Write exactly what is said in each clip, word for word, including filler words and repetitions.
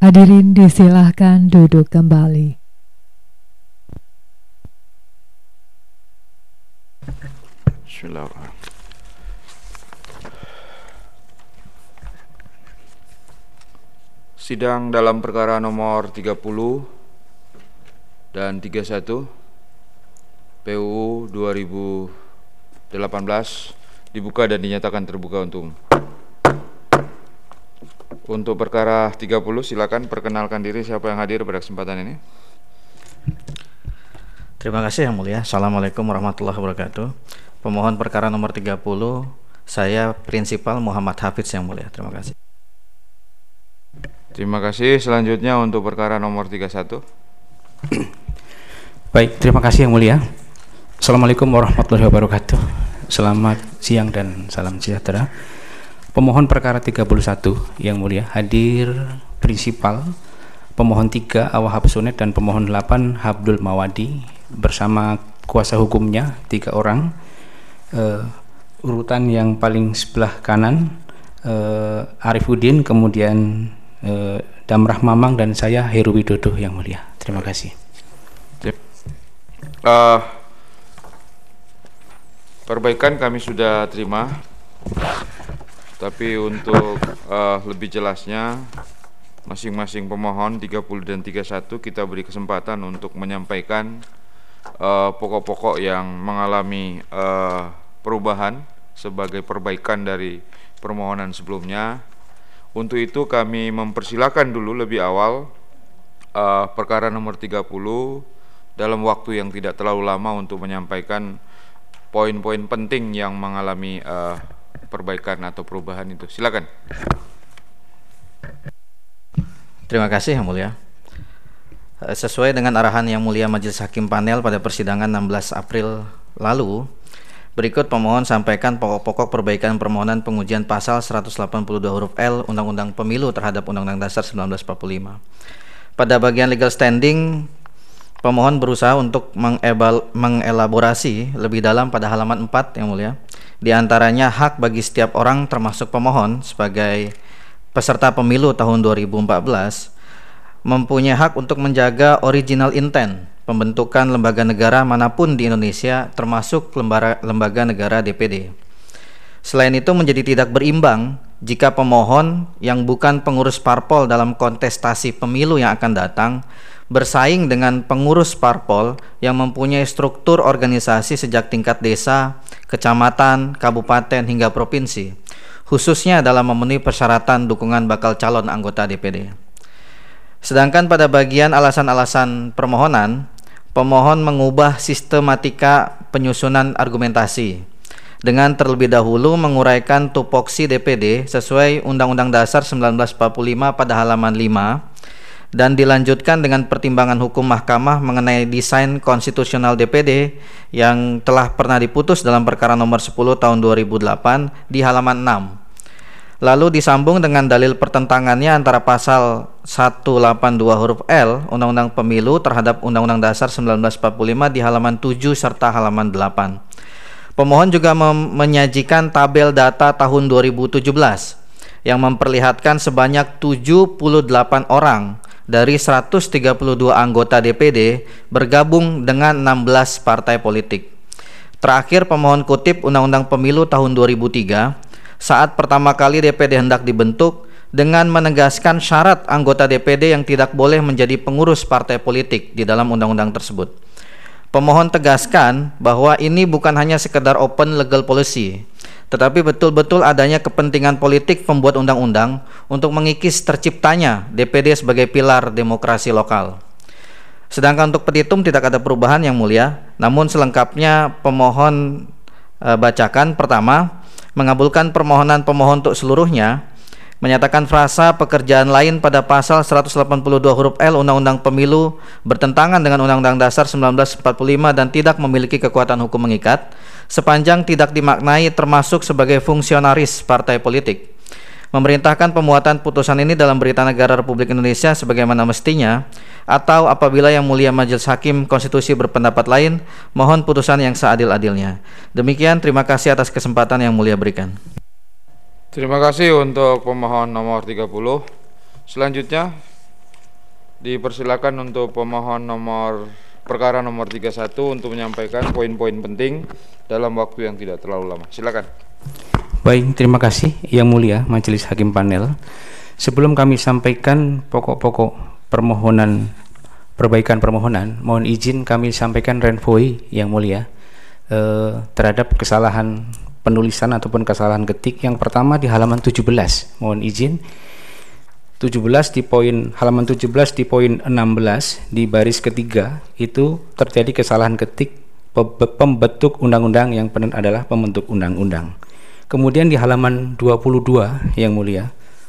Hadirin disilahkan duduk kembali. Bismillahirrahmanirrahim. Sidang dalam perkara nomor tiga puluh dan tiga puluh satu P U U dua ribu delapan belas dibuka dan dinyatakan terbuka untuk umum. Untuk perkara tiga puluh, silakan perkenalkan diri siapa yang hadir pada kesempatan ini. Terima kasih Yang Mulia. Assalamualaikum warahmatullahi wabarakatuh. Pemohon perkara nomor tiga puluh, saya Prinsipal Muhammad Hafiz Yang Mulia. Terima kasih. Terima kasih. Selanjutnya untuk perkara nomor tiga puluh satu. Baik, terima kasih Yang Mulia. Assalamualaikum warahmatullahi wabarakatuh. Selamat siang dan salam sejahtera. Pemohon perkara tiga puluh satu Yang Mulia, hadir Prinsipal, pemohon tiga Awahab Sunet dan pemohon delapan Abdul Mawadi bersama kuasa hukumnya tiga orang. Uh, urutan yang paling sebelah kanan uh, Arifuddin, kemudian uh, Damrah Mamang, dan saya Heru Widodo Yang Mulia. Terima kasih. Uh, perbaikan kami sudah terima. Tapi untuk uh, lebih jelasnya, masing-masing pemohon tiga puluh dan tiga puluh satu kita beri kesempatan untuk menyampaikan pokok-pokok uh, yang mengalami uh, perubahan sebagai perbaikan dari permohonan sebelumnya. Untuk itu kami mempersilakan dulu lebih awal uh, perkara nomor tiga puluh dalam waktu yang tidak terlalu lama untuk menyampaikan poin-poin penting yang mengalami uh, perbaikan atau perubahan itu. Silakan. Terima kasih Yang Mulia. Sesuai dengan arahan Yang Mulia Majelis Hakim Panel pada persidangan enam belas April lalu, berikut pemohon sampaikan pokok-pokok perbaikan permohonan pengujian pasal seratus delapan puluh dua huruf L Undang-Undang Pemilu terhadap Undang-Undang Dasar seribu sembilan ratus empat puluh lima. Pada bagian legal standing, pemohon berusaha untuk mengelaborasi lebih dalam pada halaman empat Yang Mulia. Di antaranya hak bagi setiap orang termasuk pemohon sebagai peserta pemilu tahun dua ribu empat belas mempunyai hak untuk menjaga original intent pembentukan lembaga negara manapun di Indonesia, termasuk lembaga, lembaga negara D P D. Selain itu menjadi tidak berimbang jika pemohon yang bukan pengurus parpol dalam kontestasi pemilu yang akan datang bersaing dengan pengurus parpol yang mempunyai struktur organisasi sejak tingkat desa, kecamatan, kabupaten hingga provinsi, khususnya dalam memenuhi persyaratan dukungan bakal calon anggota D P D. Sedangkan pada bagian alasan-alasan permohonan, pemohon mengubah sistematika penyusunan argumentasi dengan terlebih dahulu menguraikan tupoksi D P D sesuai Undang-Undang Dasar seribu sembilan ratus empat puluh lima pada halaman lima, dan dilanjutkan dengan pertimbangan hukum mahkamah mengenai desain konstitusional D P D yang telah pernah diputus dalam perkara nomor sepuluh tahun dua ribu delapan di halaman enam. Lalu disambung dengan dalil pertentangannya antara pasal seratus delapan puluh dua huruf L Undang-Undang Pemilu terhadap Undang-Undang Dasar seribu sembilan ratus empat puluh lima di halaman tujuh serta halaman delapan. Pemohon juga menyajikan tabel data tahun dua ribu tujuh belas yang memperlihatkan sebanyak tujuh puluh delapan orang dari seratus tiga puluh dua anggota D P D bergabung dengan enam belas partai politik. Terakhir, pemohon kutip Undang-Undang Pemilu tahun dua ribu tiga saat pertama kali D P D hendak dibentuk dengan menegaskan syarat anggota D P D yang tidak boleh menjadi pengurus partai politik di dalam undang-undang tersebut. Pemohon tegaskan bahwa ini bukan hanya sekedar open legal policy, tetapi betul-betul adanya kepentingan politik pembuat undang-undang untuk mengikis terciptanya D P D sebagai pilar demokrasi lokal. Sedangkan untuk petitum tidak ada perubahan Yang Mulia, namun selengkapnya pemohon e, bacakan. Pertama, mengabulkan permohonan pemohon untuk seluruhnya, menyatakan frasa pekerjaan lain pada pasal seratus delapan puluh dua huruf L Undang-Undang Pemilu bertentangan dengan Undang-Undang Dasar seribu sembilan ratus empat puluh lima dan tidak memiliki kekuatan hukum mengikat sepanjang tidak dimaknai termasuk sebagai fungsionaris partai politik. Memerintahkan pemuatan putusan ini dalam Berita Negara Republik Indonesia sebagaimana mestinya, atau apabila Yang Mulia Majelis Hakim Konstitusi berpendapat lain, mohon putusan yang seadil-adilnya. Demikian, terima kasih atas kesempatan Yang Mulia berikan. Terima kasih untuk pemohon nomor tiga puluh. Selanjutnya Dipersilakan untuk pemohon nomor perkara nomor tiga puluh satu untuk menyampaikan poin-poin penting dalam waktu yang tidak terlalu lama. Silakan. Baik, terima kasih Yang Mulia Majelis Hakim Panel. Sebelum kami sampaikan pokok-pokok permohonan perbaikan permohonan, mohon izin kami sampaikan renvoi Yang Mulia eh, terhadap kesalahan penulisan ataupun kesalahan ketik. Yang pertama di halaman tujuh belas, mohon izin tujuh belas di poin halaman tujuh belas di poin enam belas di baris ketiga itu terjadi kesalahan ketik pembentuk undang-undang, yang benar adalah pembentuk undang-undang. Kemudian di halaman dua puluh dua Yang Mulia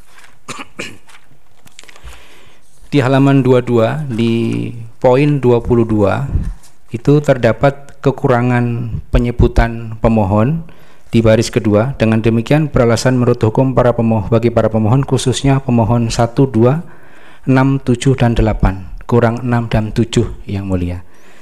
di halaman dua puluh dua di poin dua puluh dua itu terdapat kekurangan penyebutan pemohon di baris kedua. Dengan demikian beralasan menurut hukum para pemohon bagi para pemohon khususnya pemohon satu, dua, enam, tujuh dan delapan, kurang enam dan tujuh Yang Mulia.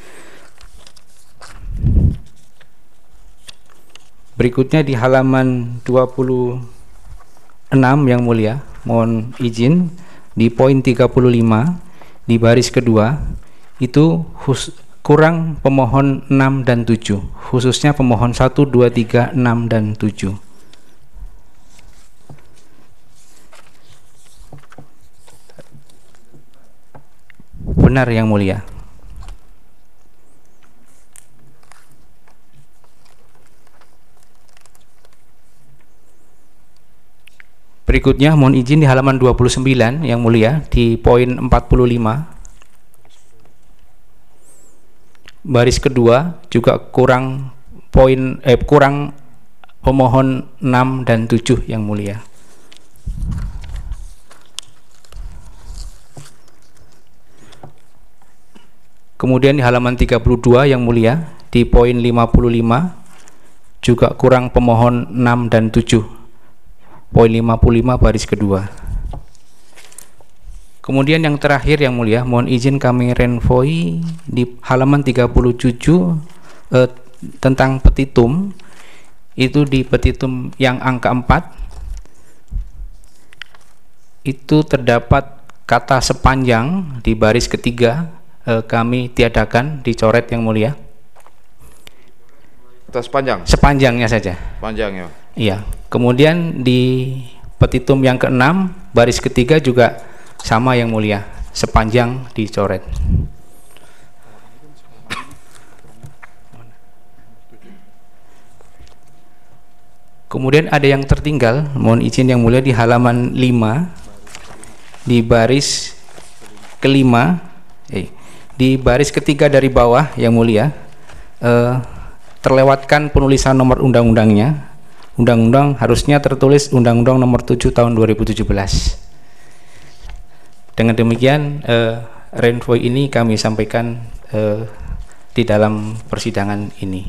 Berikutnya di halaman dua puluh enam Yang Mulia, mohon izin di poin tiga puluh lima di baris kedua itu khus, kurang pemohon enam dan tujuh, khususnya pemohon satu, dua, tiga, enam dan tujuh. Benar Yang Mulia. Berikutnya mohon izin di halaman dua puluh sembilan Yang Mulia di poin empat puluh lima baris kedua juga kurang poin eh kurang pemohon enam dan tujuh Yang Mulia. Kemudian di halaman tiga puluh dua Yang Mulia di poin lima puluh lima juga kurang pemohon enam dan tujuh. Poin lima puluh lima baris kedua. Kemudian yang terakhir Yang Mulia, mohon izin kami renvoi di halaman tiga puluh tujuh eh, tentang petitum. Itu di petitum yang angka empat itu terdapat kata sepanjang di baris ketiga, eh, kami tiadakan, dicoret Yang Mulia. Kata sepanjang? Sepanjangnya saja. Sepanjangnya. Iya. Kemudian di petitum yang keenam baris ketiga juga sama Yang Mulia, sepanjang dicoret. Kemudian ada yang tertinggal, mohon izin Yang Mulia di halaman lima di baris kelima, eh, di baris ketiga dari bawah Yang Mulia, eh, terlewatkan penulisan nomor undang-undangnya. Undang-undang harusnya tertulis Undang-Undang Nomor tujuh Tahun dua ribu tujuh belas. Dengan demikian eh, renvoi ini kami sampaikan eh, di dalam persidangan ini.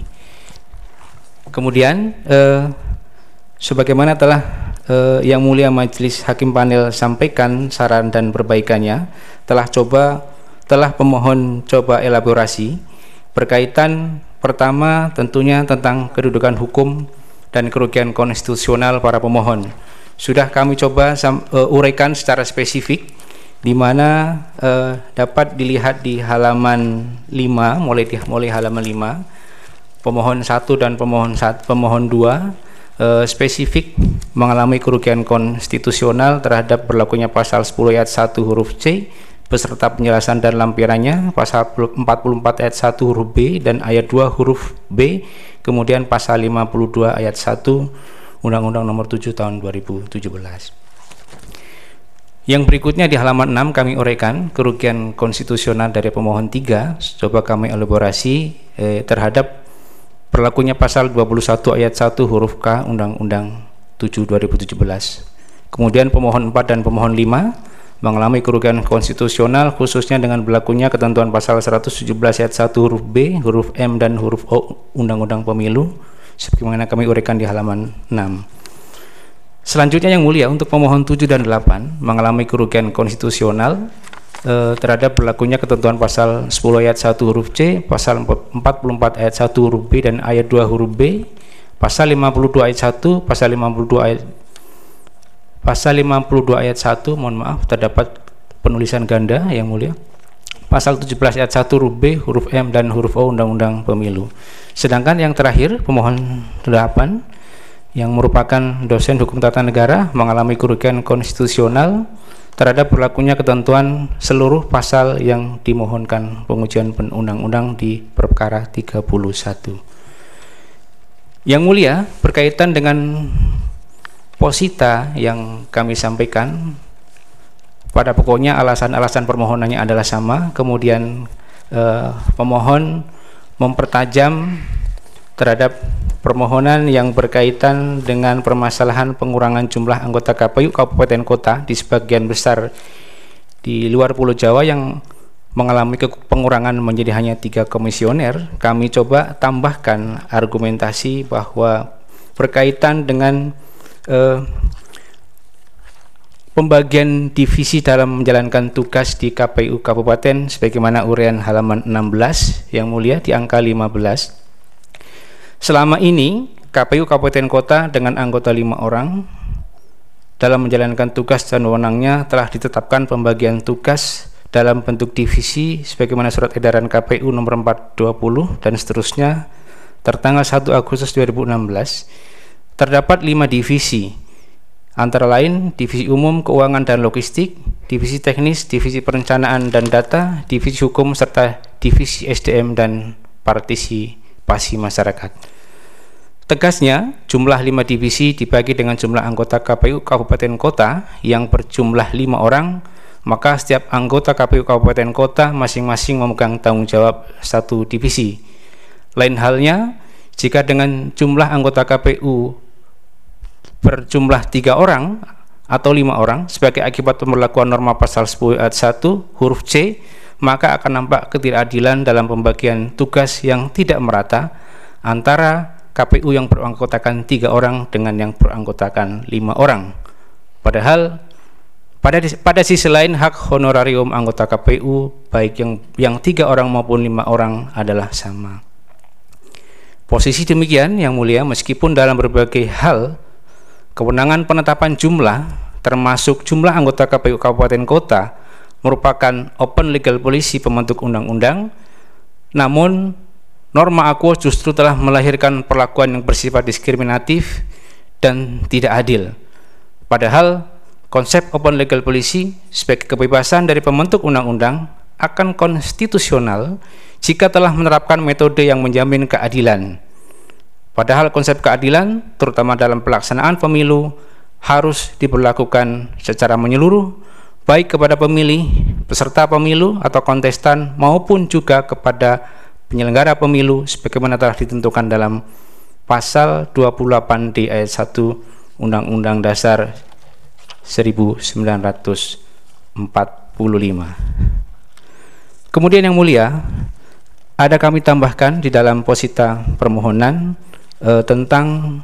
Kemudian eh, sebagaimana telah eh, Yang Mulia Majelis Hakim Panel sampaikan saran dan perbaikannya, telah coba telah pemohon coba elaborasi berkaitan pertama tentunya tentang kedudukan hukum dan kerugian konstitusional para pemohon. Sudah kami coba uh, uraikan secara spesifik, di mana uh, dapat dilihat di halaman lima, mulai di mulai halaman lima, pemohon satu dan pemohon satu, pemohon dua uh, spesifik mengalami kerugian konstitusional terhadap berlakunya pasal sepuluh ayat satu huruf C beserta penjelasan dan lampirannya, pasal empat puluh empat ayat satu huruf B dan ayat dua huruf B, kemudian pasal lima puluh dua ayat satu Undang-Undang Nomor tujuh Tahun dua ribu tujuh belas. Yang berikutnya di halaman enam kami uraikan kerugian konstitusional dari pemohon tiga, coba kami elaborasi eh, terhadap berlakunya pasal dua puluh satu ayat satu huruf K Undang-Undang tujuh dua ribu tujuh belas. Kemudian pemohon empat dan pemohon lima mengalami kerugian konstitusional khususnya dengan berlakunya ketentuan pasal seratus tujuh belas ayat satu huruf B, huruf M dan huruf O Undang-Undang Pemilu sebagaimana kami uraikan di halaman enam. Selanjutnya Yang Mulia, untuk pemohon tujuh dan delapan mengalami kerugian konstitusional eh, terhadap berlakunya ketentuan pasal sepuluh ayat satu huruf C, pasal empat puluh empat ayat satu huruf B dan ayat dua huruf B, pasal lima puluh dua ayat satu, pasal lima puluh dua ayat Pasal lima puluh dua ayat satu, mohon maaf, terdapat penulisan ganda yang mulia, pasal tujuh belas ayat satu huruf B, huruf M dan huruf O Undang-Undang Pemilu. Sedangkan yang terakhir pemohon delapan yang merupakan dosen hukum tata negara mengalami kerugian konstitusional terhadap berlakunya ketentuan seluruh pasal yang dimohonkan pengujian undang-undang di perkara tiga puluh satu. Yang mulia, berkaitan dengan posita yang kami sampaikan, pada pokoknya alasan-alasan permohonannya adalah sama. Kemudian eh, pemohon mempertajam terhadap permohonan yang berkaitan dengan permasalahan pengurangan jumlah anggota K P U kabupaten kota di sebagian besar di luar Pulau Jawa yang mengalami pengurangan menjadi hanya tiga komisioner. Kami coba tambahkan argumentasi bahwa berkaitan dengan eh, pembagian divisi dalam menjalankan tugas di K P U kabupaten sebagaimana uraian halaman enam belas yang mulia di angka lima belas. Selama ini K P U kabupaten kota dengan anggota lima orang dalam menjalankan tugas dan wewenangnya telah ditetapkan pembagian tugas dalam bentuk divisi sebagaimana surat edaran K P U nomor empat ratus dua puluh dan seterusnya tertanggal satu Agustus dua ribu enam belas. Terdapat lima divisi, antara lain divisi umum keuangan dan logistik, divisi teknis, divisi perencanaan dan data, divisi hukum serta divisi S D M dan partisipasi masyarakat. Tegasnya, jumlah lima divisi dibagi dengan jumlah anggota K P U kabupaten kota yang berjumlah lima orang, maka setiap anggota K P U kabupaten kota masing-masing memegang tanggung jawab satu divisi. Lain halnya jika dengan jumlah anggota K P U berjumlah tiga orang atau lima orang sebagai akibat pemberlakuan norma pasal sepuluh ayat satu huruf C, maka akan nampak ketidakadilan dalam pembagian tugas yang tidak merata antara K P U yang beranggotakan tiga orang dengan yang beranggotakan lima orang. Padahal pada pada sisi lain hak honorarium anggota K P U baik yang yang tiga orang maupun lima orang adalah sama. Posisi demikian yang mulia, meskipun dalam berbagai hal kewenangan penetapan jumlah termasuk jumlah anggota K P U kabupaten kota merupakan open legal policy pembentuk undang-undang, namun norma aquo justru telah melahirkan perlakuan yang bersifat diskriminatif dan tidak adil. Padahal konsep open legal policy sebagai kebebasan dari pembentuk undang-undang akan konstitusional jika telah menerapkan metode yang menjamin keadilan. Padahal konsep keadilan, terutama dalam pelaksanaan pemilu, harus diberlakukan secara menyeluruh, baik kepada pemilih, peserta pemilu atau kontestan, maupun juga kepada penyelenggara pemilu sebagaimana telah ditentukan dalam pasal dua puluh delapan D ayat satu Undang-Undang Dasar seribu sembilan ratus empat puluh lima. Kemudian yang mulia, ada kami tambahkan di dalam posita permohonan eh, tentang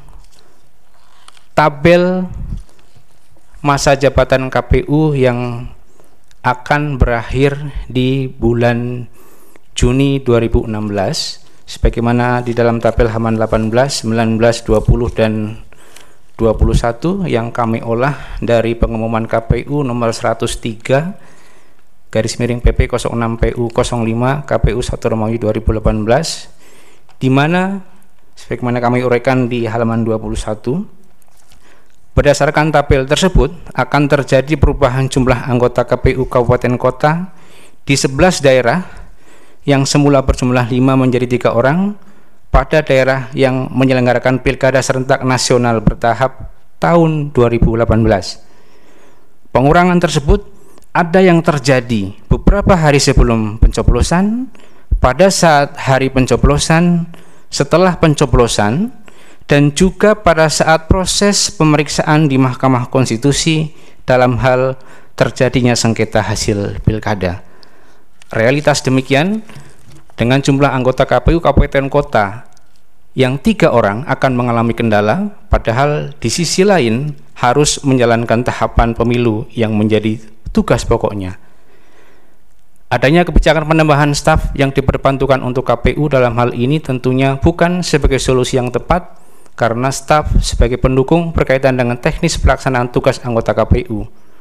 tabel masa jabatan K P U yang akan berakhir di bulan Juni dua ribu enam belas sebagaimana di dalam tabel halaman delapan belas, sembilan belas, dua puluh dan dua puluh satu yang kami olah dari pengumuman K P U nomor seratus tiga garis miring P P nol enam P U nol lima K P U satu Romawi dua ribu delapan belas, di mana sebagaimana kami uraikan di halaman dua puluh satu, berdasarkan tabel tersebut akan terjadi perubahan jumlah anggota K P U kabupaten kota di sebelas daerah yang semula berjumlah lima menjadi tiga orang pada daerah yang menyelenggarakan pilkada serentak nasional bertahap tahun dua ribu delapan belas. Pengurangan tersebut ada yang terjadi beberapa hari sebelum pencoblosan, pada saat hari pencoblosan, setelah pencoblosan, dan juga pada saat proses pemeriksaan di Mahkamah Konstitusi dalam hal terjadinya sengketa hasil pilkada. Realitas demikian, dengan jumlah anggota K P U kabupaten kota yang tiga orang akan mengalami kendala, padahal di sisi lain harus menjalankan tahapan pemilu yang menjadi tugas pokoknya. Adanya kebijakan penambahan staf yang diperbantukan untuk K P U dalam hal ini tentunya bukan sebagai solusi yang tepat, karena staf sebagai pendukung berkaitan dengan teknis pelaksanaan tugas anggota K P U.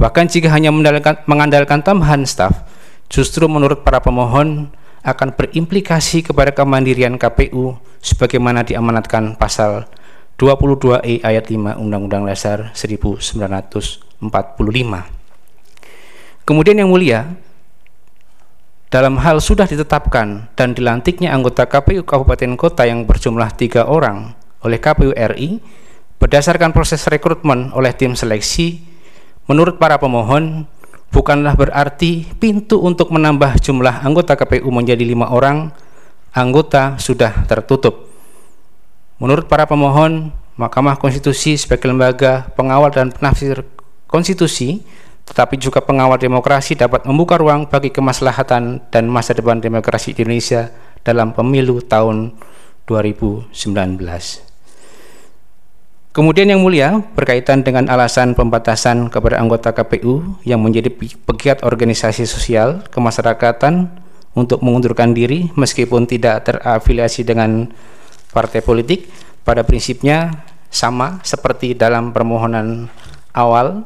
Bahkan jika hanya mengandalkan, mengandalkan tambahan staf, justru menurut para pemohon akan berimplikasi kepada kemandirian K P U sebagaimana diamanatkan pasal dua puluh dua E ayat lima Undang-Undang Dasar seribu sembilan ratus empat puluh lima. Kemudian yang mulia, dalam hal sudah ditetapkan dan dilantiknya anggota K P U Kabupaten Kota yang berjumlah tiga orang oleh K P U R I berdasarkan proses rekrutmen oleh tim seleksi, menurut para pemohon bukanlah berarti pintu untuk menambah jumlah anggota K P U menjadi lima orang anggota sudah tertutup. Menurut para pemohon, Mahkamah Konstitusi sebagai lembaga pengawal dan penafsir konstitusi, tetapi juga pengawal demokrasi, dapat membuka ruang bagi kemaslahatan dan masa depan demokrasi di Indonesia dalam pemilu tahun dua ribu sembilan belas. Kemudian yang mulia, berkaitan dengan alasan pembatasan kepada anggota K P U yang menjadi pegiat organisasi sosial kemasyarakatan untuk mengundurkan diri meskipun tidak terafiliasi dengan partai politik, pada prinsipnya sama seperti dalam permohonan awal.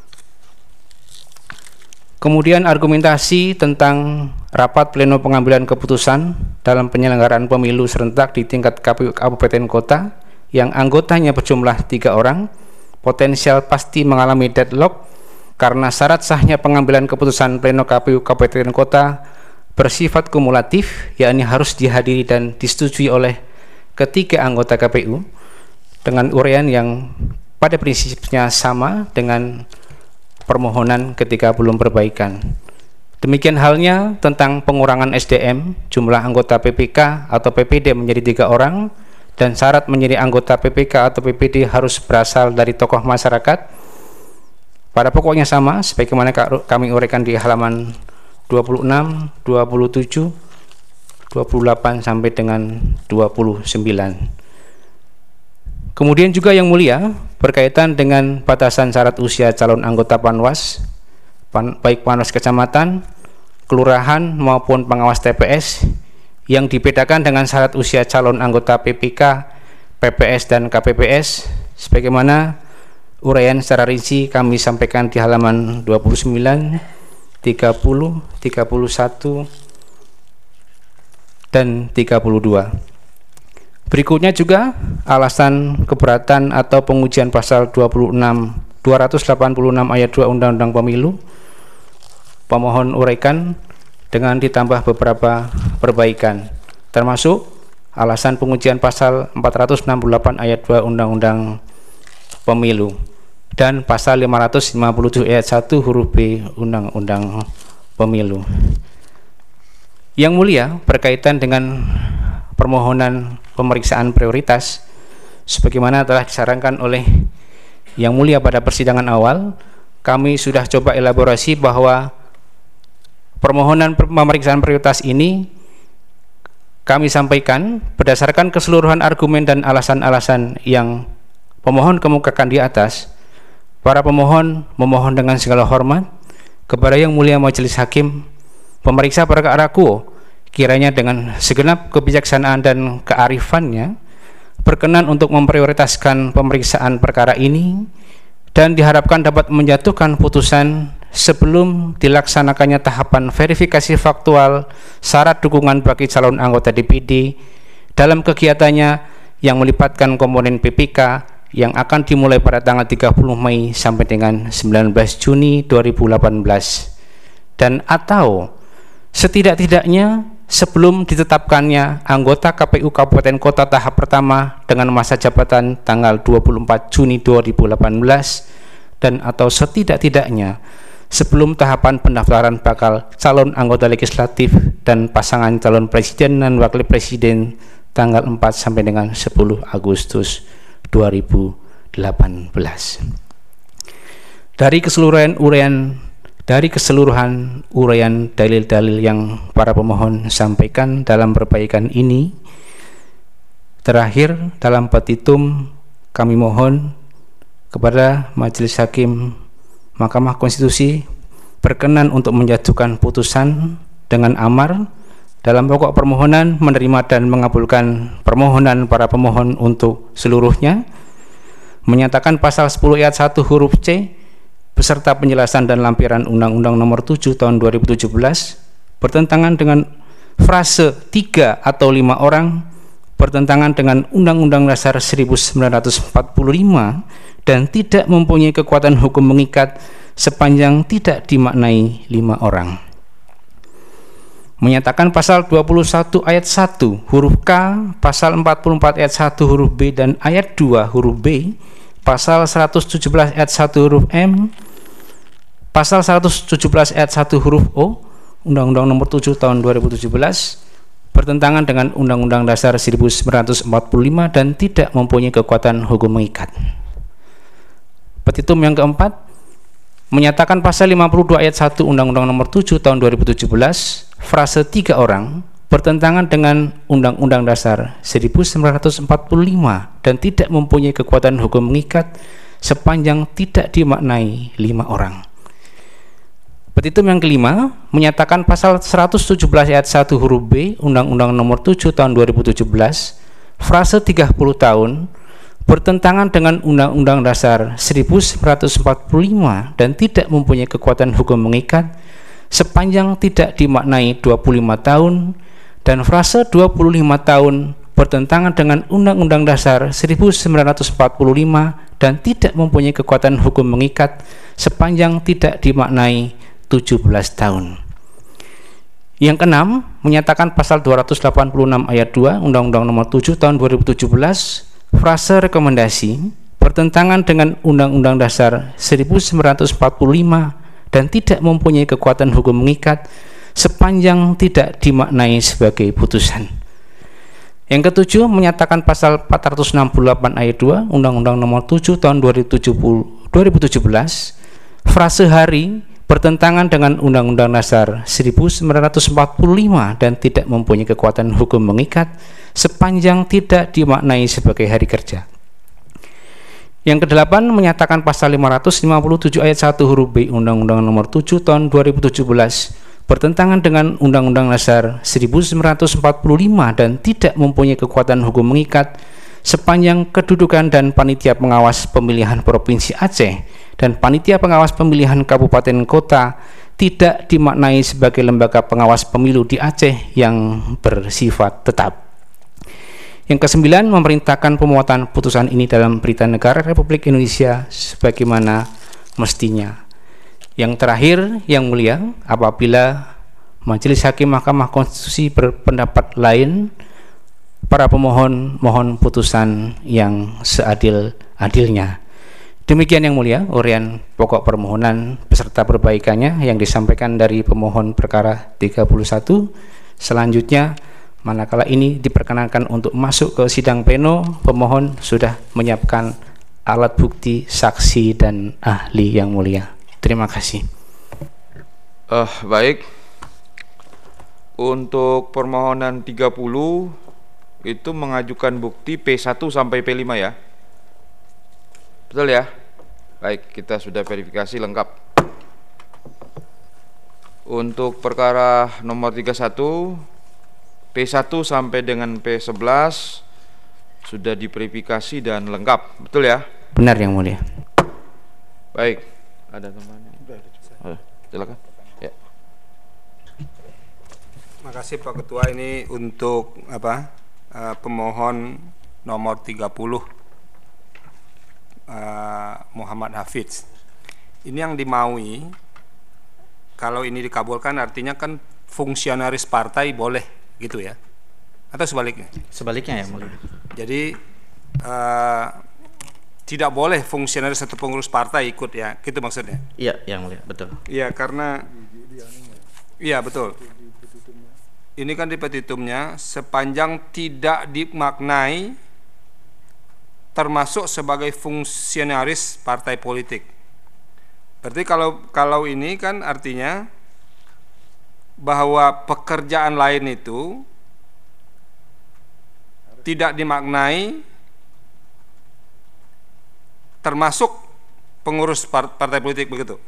Kemudian argumentasi tentang rapat pleno pengambilan keputusan dalam penyelenggaraan pemilu serentak di tingkat K P U Kabupaten Kota yang anggotanya berjumlah tiga orang, potensial pasti mengalami deadlock karena syarat sahnya pengambilan keputusan pleno K P U Kabupaten Kota bersifat kumulatif, yakni harus dihadiri dan disetujui oleh ketiga anggota K P U dengan uraian yang pada prinsipnya sama dengan permohonan ketika belum perbaikan. Demikian halnya tentang pengurangan S D M, jumlah anggota P P K atau P P D menjadi tiga orang, dan syarat menjadi anggota P P K atau P P D harus berasal dari tokoh masyarakat. Pada pokoknya sama, sebagaimana kami uraikan di halaman dua puluh enam, dua puluh tujuh, dua puluh delapan sampai dengan dua puluh sembilan. Kemudian juga yang mulia, berkaitan dengan batasan syarat usia calon anggota Panwas, pan, baik Panwas Kecamatan, Kelurahan maupun pengawas T P S, yang dibedakan dengan syarat usia calon anggota P P K, P P S dan K P P S, sebagaimana uraian secara rinci kami sampaikan di halaman dua puluh sembilan, tiga puluh, tiga puluh satu, dan tiga puluh dua. Berikutnya juga alasan keberatan atau pengujian pasal dua puluh enam, dua ratus delapan puluh enam ayat dua Undang-Undang Pemilu. Pemohon uraikan dengan ditambah beberapa perbaikan, termasuk alasan pengujian pasal empat ratus enam puluh delapan ayat dua Undang-Undang Pemilu dan pasal lima ratus lima puluh tujuh ayat satu huruf B Undang-Undang Pemilu. Yang mulia, berkaitan dengan permohonan pemeriksaan prioritas sebagaimana telah disarankan oleh Yang Mulia pada persidangan awal, kami sudah coba elaborasi bahwa permohonan pemeriksaan prioritas ini kami sampaikan berdasarkan keseluruhan argumen dan alasan-alasan yang pemohon kemukakan di atas. Para pemohon memohon dengan segala hormat kepada Yang Mulia Majelis Hakim pemeriksa perkara quo, kiranya dengan segenap kebijaksanaan dan kearifannya berkenan untuk memprioritaskan pemeriksaan perkara ini dan diharapkan dapat menjatuhkan putusan sebelum dilaksanakannya tahapan verifikasi faktual syarat dukungan bagi calon anggota D P D dalam kegiatannya yang melibatkan komponen P P K yang akan dimulai pada tanggal tiga puluh Mei sampai dengan sembilan belas Juni dua ribu delapan belas, dan atau setidak-tidaknya sebelum ditetapkannya anggota K P U Kabupaten Kota tahap pertama dengan masa jabatan tanggal dua puluh empat Juni dua ribu delapan belas, dan atau setidak-tidaknya sebelum tahapan pendaftaran bakal calon anggota legislatif dan pasangan calon presiden dan wakil presiden tanggal empat sampai dengan sepuluh Agustus dua ribu delapan belas. Dari keseluruhan uraian Dari keseluruhan uraian dalil-dalil yang para pemohon sampaikan dalam perbaikan ini, terakhir dalam petitum kami mohon kepada Majelis Hakim Mahkamah Konstitusi berkenan untuk menjatuhkan putusan dengan amar dalam pokok permohonan menerima dan mengabulkan permohonan para pemohon untuk seluruhnya, menyatakan pasal sepuluh ayat satu huruf C beserta penjelasan dan lampiran Undang-Undang Nomor tujuh Tahun dua ribu tujuh belas bertentangan dengan frase tiga atau lima orang, bertentangan dengan Undang-Undang Dasar seribu sembilan ratus empat puluh lima dan tidak mempunyai kekuatan hukum mengikat sepanjang tidak dimaknai lima orang. Menyatakan pasal dua puluh satu ayat satu huruf K, pasal empat puluh empat ayat satu huruf B dan ayat dua huruf B, pasal seratus tujuh belas ayat satu huruf M, pasal seratus tujuh belas ayat satu huruf O, Undang-Undang Nomor tujuh Tahun dua ribu tujuh belas bertentangan dengan Undang-Undang Dasar seribu sembilan ratus empat puluh lima dan tidak mempunyai kekuatan hukum mengikat. Petitum yang keempat, menyatakan pasal lima puluh dua ayat satu Undang-Undang Nomor tujuh Tahun dua ribu tujuh belas frase tiga orang bertentangan dengan Undang-Undang Dasar seribu sembilan ratus empat puluh lima dan tidak mempunyai kekuatan hukum mengikat sepanjang tidak dimaknai lima orang. Petitum yang kelima, menyatakan pasal seratus tujuh belas ayat satu huruf B Undang-Undang Nomor tujuh Tahun dua ribu tujuh belas frase tiga puluh tahun bertentangan dengan Undang-Undang Dasar seribu sembilan ratus empat puluh lima dan tidak mempunyai kekuatan hukum mengikat sepanjang tidak dimaknai dua puluh lima tahun, dan frase dua puluh lima tahun bertentangan dengan Undang-Undang Dasar seribu sembilan ratus empat puluh lima dan tidak mempunyai kekuatan hukum mengikat sepanjang tidak dimaknai tujuh belas tahun. Yang keenam, menyatakan pasal dua ratus delapan puluh enam ayat dua Undang-Undang Nomor tujuh Tahun dua ribu tujuh belas frase rekomendasi bertentangan dengan Undang-Undang Dasar seribu sembilan ratus empat puluh lima dan tidak mempunyai kekuatan hukum mengikat sepanjang tidak dimaknai sebagai putusan. Yang ketujuh, menyatakan pasal empat ratus enam puluh delapan ayat dua Undang-Undang Nomor tujuh Tahun dua ribu tujuh belas frase hari bertentangan dengan Undang-Undang Dasar seribu sembilan ratus empat puluh lima dan tidak mempunyai kekuatan hukum mengikat sepanjang tidak dimaknai sebagai hari kerja. Yang kedelapan, menyatakan pasal lima ratus lima puluh tujuh ayat satu huruf B Undang-Undang Nomor tujuh Tahun dua ribu tujuh belas bertentangan dengan Undang-Undang Dasar seribu sembilan ratus empat puluh lima dan tidak mempunyai kekuatan hukum mengikat sepanjang kedudukan dan panitia pengawas pemilihan Provinsi Aceh dan panitia pengawas pemilihan kabupaten kota tidak dimaknai sebagai lembaga pengawas pemilu di Aceh yang bersifat tetap. Yang kesembilan, memerintahkan pemuatan putusan ini dalam Berita Negara Republik Indonesia sebagaimana mestinya. Yang terakhir, yang mulia, apabila Majelis Hakim Mahkamah Konstitusi berpendapat lain, para pemohon mohon putusan yang seadil-adilnya. Demikian yang mulia, uraian pokok permohonan beserta perbaikannya yang disampaikan dari pemohon perkara tiga puluh satu. Selanjutnya, manakala ini diperkenankan untuk masuk ke sidang pleno, pemohon sudah menyiapkan alat bukti, saksi, dan ahli yang mulia. Terima kasih. Uh, baik, untuk permohonan tiga puluh itu mengajukan bukti P satu sampai P lima ya, betul ya? Baik, kita sudah verifikasi lengkap. Untuk perkara nomor tiga puluh satu, P satu sampai dengan P sebelas sudah diverifikasi dan lengkap, betul ya? Benar yang mulia. Baik, ada teman? Oh, silakan. Ya. Terima kasih Pak Ketua. Ini untuk apa? Uh, pemohon nomor tiga puluh uh, Muhammad Hafiz. Ini yang dimaui, kalau ini dikabulkan artinya kan fungsionaris partai boleh gitu ya, atau sebaliknya? Sebaliknya ya mulia. Jadi uh, tidak boleh fungsionaris atau pengurus partai ikut ya, gitu maksudnya? Iya yang mulia, betul. Iya, karena iya betul. Ini kan di petitumnya, sepanjang tidak dimaknai termasuk sebagai fungsionaris partai politik. Berarti kalau kalau ini kan artinya bahwa pekerjaan lain itu tidak dimaknai termasuk pengurus partai politik, begitu?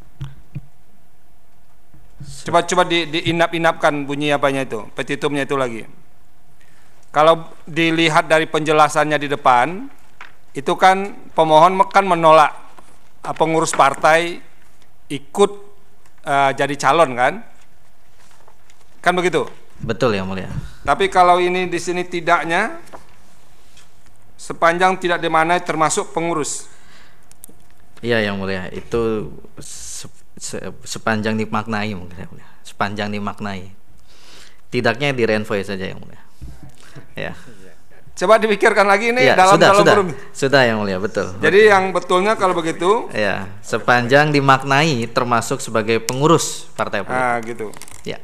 Coba-coba di, diinap-inapkan bunyi apanya itu, petitumnya itu lagi. Kalau dilihat dari penjelasannya di depan, itu kan pemohon kan menolak pengurus partai ikut uh, jadi calon kan? Kan begitu? Betul Yang Mulia. Tapi kalau ini di sini tidaknya, sepanjang tidak dimaknai termasuk pengurus. Iya Yang Mulia, itu se se sepanjang dimaknai mungkin Yang Mulia. Sepanjang dimaknai. Tidaknya di-reinforce saja Yang Mulia. Ya. Coba dipikirkan lagi ini ya, dalam sudah, dalam sudah, forum. Sudah Yang Mulia, betul. Jadi yang betulnya kalau begitu, ya, sepanjang dimaknai termasuk sebagai pengurus partai politik. Ah, gitu. Ya.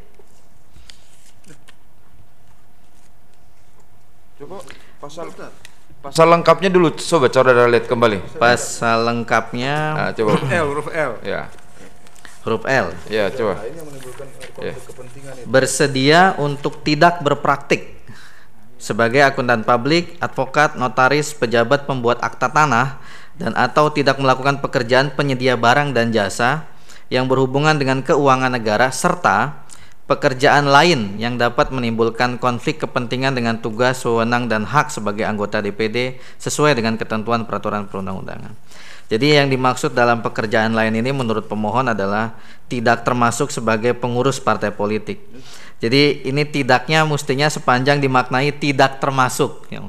Coba pasal pasal lengkapnya dulu, coba saudara lihat kembali. Pasal lengkapnya. Nah, coba. L, huruf L. Ya. Huruf L. Ya, coba. Ya. Bersedia untuk tidak berpraktik sebagai akuntan publik, advokat, notaris, pejabat pembuat akta tanah, dan atau tidak melakukan pekerjaan penyedia barang dan jasa yang berhubungan dengan keuangan negara, serta pekerjaan lain yang dapat menimbulkan konflik kepentingan dengan tugas, wewenang, dan hak sebagai anggota D P D sesuai dengan ketentuan peraturan perundang-undangan. Jadi yang dimaksud dalam pekerjaan lain ini menurut pemohon adalah tidak termasuk sebagai pengurus partai politik. Jadi ini tidaknya mestinya sepanjang dimaknai tidak termasuk. Ya,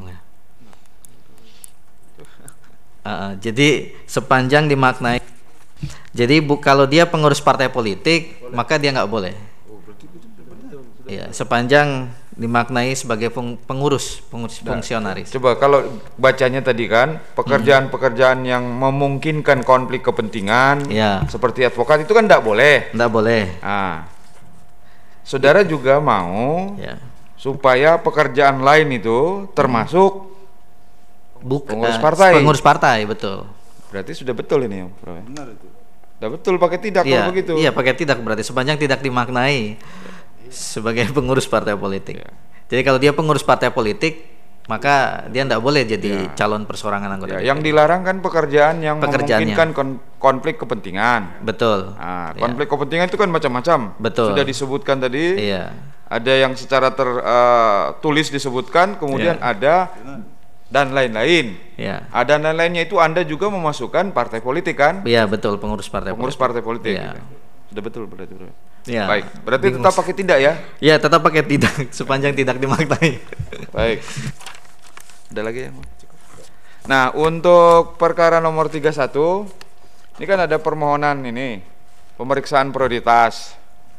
uh, jadi sepanjang dimaknai. Jadi bu, kalau dia pengurus partai politik, boleh, maka dia nggak boleh. Ya, sepanjang dimaknai sebagai pengurus, pengurus nah, fungsionaris. Coba kalau bacanya tadi kan pekerjaan-pekerjaan yang memungkinkan konflik kepentingan, ya, seperti advokat itu kan tidak boleh. Tidak boleh. Nah, saudara juga mau ya, supaya pekerjaan lain itu termasuk Buk, pengurus uh, partai. Pengurus partai, betul. Berarti sudah betul ini, Bro. Benar itu. Sudah betul pakai tidak ya, kalau begitu. Iya, pakai tidak berarti sepanjang tidak dimaknai sebagai pengurus partai politik. Ya. Jadi kalau dia pengurus partai politik, maka dia tidak boleh jadi ya, calon persorangan anggota. Ya, yang dilarang kan pekerjaan yang memungkinkan kon konflik kepentingan. Betul. Nah, konflik ya, kepentingan itu kan macam-macam. Betul. Sudah disebutkan tadi. Iya. Ada yang secara tertulis uh, disebutkan, kemudian ya, ada dan lain-lain. Ya. Ada dan lainnya itu Anda juga memasukkan partai politik kan? Iya betul, pengurus partai. Pengurus politik. partai politik. Ya. Gitu. Sudah betul berarti, Bro. Ya. Baik, berarti Bingung. Tetap pakai tidak ya? Iya, tetap pakai tidak sepanjang tidak dimaknai. Baik. Ada lagi ya? Nah, untuk perkara nomor tiga puluh satu, ini kan ada permohonan ini, pemeriksaan prioritas.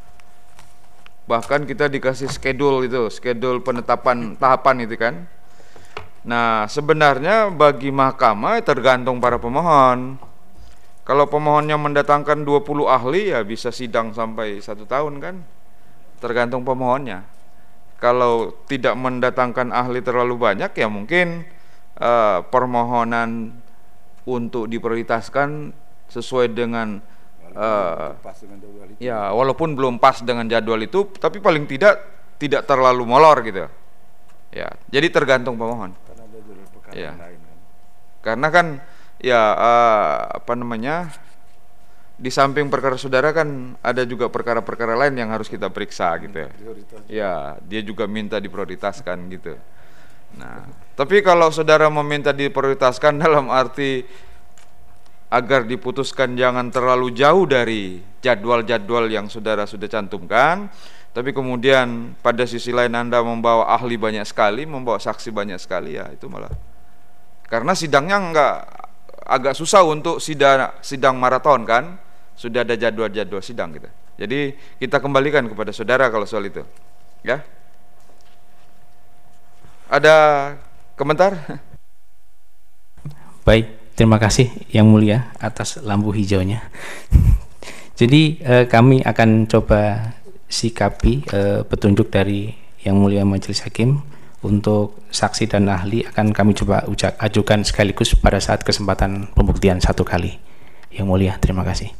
Bahkan kita dikasih schedule itu, schedule penetapan tahapan itu kan. Nah, sebenarnya bagi mahkamah tergantung para pemohon. Kalau pemohonnya mendatangkan dua puluh ahli ya bisa sidang sampai satu tahun kan, tergantung pemohonnya. Kalau tidak mendatangkan ahli terlalu banyak ya mungkin uh, permohonan untuk diprioritaskan sesuai dengan uh, ya walaupun belum pas dengan jadwal itu, tapi paling tidak tidak terlalu molor gitu. Ya, jadi tergantung pemohon. Ya. Karena kan ya uh, apa namanya, di samping perkara saudara kan ada juga perkara-perkara lain yang harus kita periksa gitu ya. Ya, dia juga minta diprioritaskan gitu. Nah, tapi kalau saudara meminta diprioritaskan dalam arti agar diputuskan jangan terlalu jauh dari jadwal-jadwal yang saudara sudah cantumkan, tapi kemudian pada sisi lain Anda membawa ahli banyak sekali, membawa saksi banyak sekali, ya itu malah karena sidangnya enggak agak susah untuk sidang sidang maraton kan, sudah ada jadwal-jadwal sidang gitu. Jadi kita kembalikan kepada saudara kalau soal itu, ya. Ada komentar? Baik, terima kasih Yang Mulia atas lampu hijaunya. Jadi eh, kami akan coba sikapi eh, petunjuk dari Yang Mulia Majelis Hakim. Untuk saksi dan ahli akan kami coba ucap, ajukan sekaligus pada saat kesempatan pembuktian satu kali. Yang Mulia, terima kasih.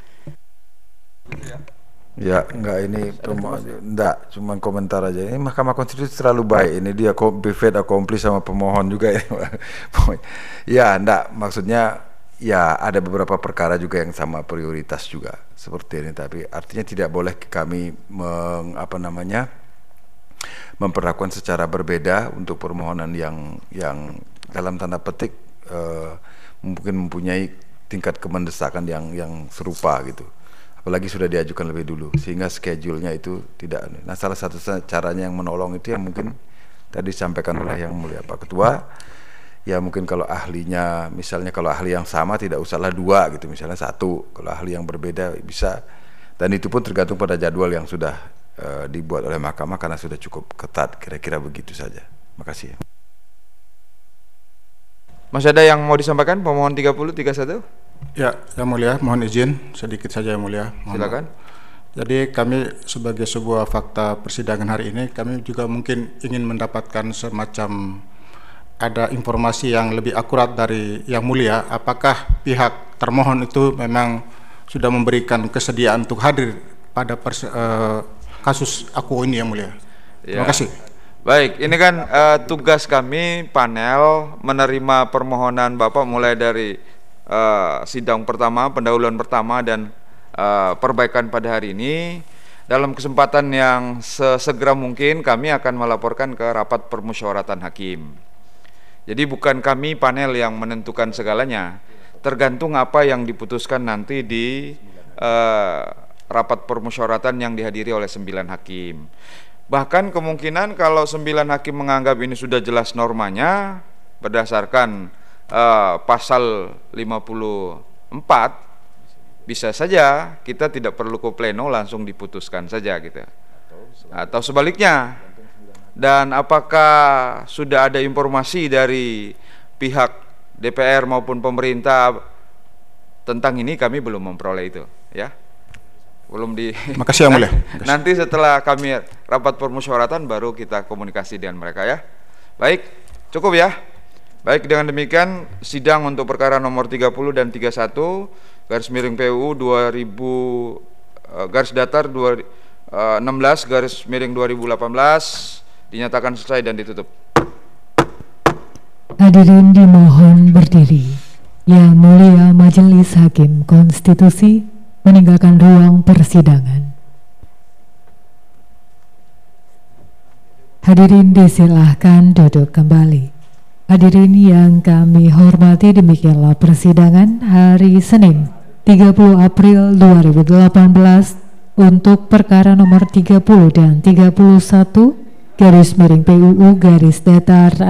Ya, enggak ini enggak, cuma komentar aja. Ini Mahkamah Konstitusi terlalu baik. Ini dia befit akomplis sama pemohon juga ya. Ya, enggak, maksudnya ya ada beberapa perkara juga yang sama prioritas juga seperti ini, tapi artinya tidak boleh kami meng, apa namanya? memperlakukan secara berbeda untuk permohonan yang yang dalam tanda petik uh, mungkin mempunyai tingkat kemendesakan yang yang serupa gitu. Apalagi sudah diajukan lebih dulu, sehingga schedule-nya itu tidak. Nah, salah satu caranya yang menolong itu yang mungkin tadi disampaikan oleh Yang Mulia Pak Ketua, ya mungkin kalau ahlinya, misalnya kalau ahli yang sama tidak usahlah dua gitu, misalnya satu, kalau ahli yang berbeda bisa, dan itu pun tergantung pada jadwal yang sudah uh, dibuat oleh mahkamah karena sudah cukup ketat, kira-kira begitu saja. Makasih. Masih ada yang mau disampaikan pemohon tiga puluh tiga puluh satu? Ya, Yang Mulia, mohon izin sedikit saja Yang Mulia. Mohon Silakan. maaf. Jadi kami sebagai sebuah fakta persidangan hari ini, kami juga mungkin ingin mendapatkan semacam ada informasi yang lebih akurat dari Yang Mulia. Apakah pihak termohon itu memang sudah memberikan kesediaan untuk hadir pada pers uh, kasus aku ini Yang Mulia? Terima Ya. kasih. Baik, ini kan uh, tugas kami panel menerima permohonan Bapak mulai dari uh, sidang pertama, pendahuluan pertama dan uh, perbaikan pada hari ini. Dalam kesempatan yang sesegera mungkin kami akan melaporkan ke rapat permusyawaratan hakim. Jadi bukan kami panel yang menentukan segalanya, tergantung apa yang diputuskan nanti di uh, rapat permusyawaratan yang dihadiri oleh sembilan hakim. Bahkan kemungkinan kalau sembilan hakim menganggap ini sudah jelas normanya berdasarkan uh, pasal lima puluh empat, bisa saja kita tidak perlu ke pleno, langsung diputuskan saja gitu. Atau sebaliknya. Dan apakah sudah ada informasi dari pihak D P R maupun pemerintah tentang ini, kami belum memperoleh itu, ya. Belum di. Makasih Yang Mulia. Nanti setelah kami rapat permusyawaratan baru kita komunikasi dengan mereka, ya. Baik, cukup ya. Baik, dengan demikian sidang untuk perkara nomor tiga puluh dan tiga puluh satu garis miring P U U dua ribu uh, garis datar dua, uh, enam belas garis miring dua ribu delapan belas dinyatakan selesai dan ditutup. Hadirin dimohon berdiri. Yang Mulia Majelis Hakim Konstitusi meninggalkan ruang persidangan. Hadirin disilahkan duduk kembali. Hadirin yang kami hormati, demikianlah persidangan hari Senin tiga puluh April dua ribu delapan belas untuk perkara nomor tiga puluh dan tiga puluh satu garis miring P U U garis datar